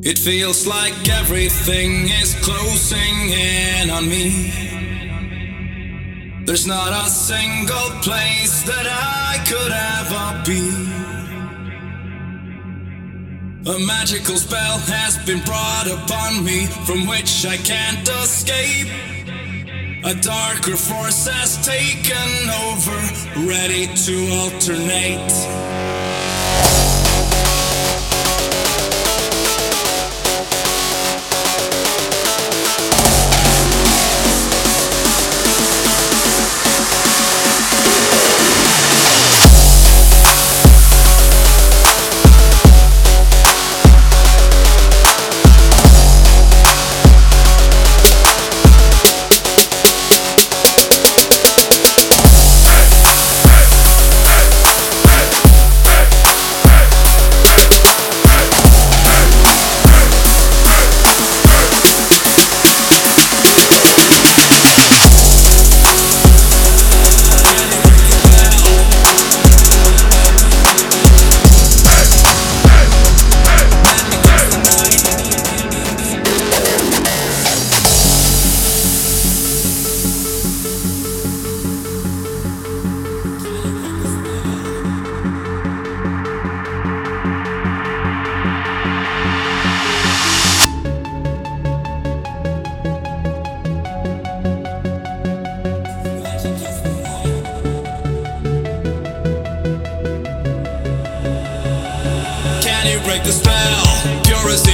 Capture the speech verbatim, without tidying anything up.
It feels like everything is closing in on me. There's not a single place that I could ever be. A magical spell has been brought upon me from which I can't escape. A darker force has taken over, ready to alternate. Break the spell, pure as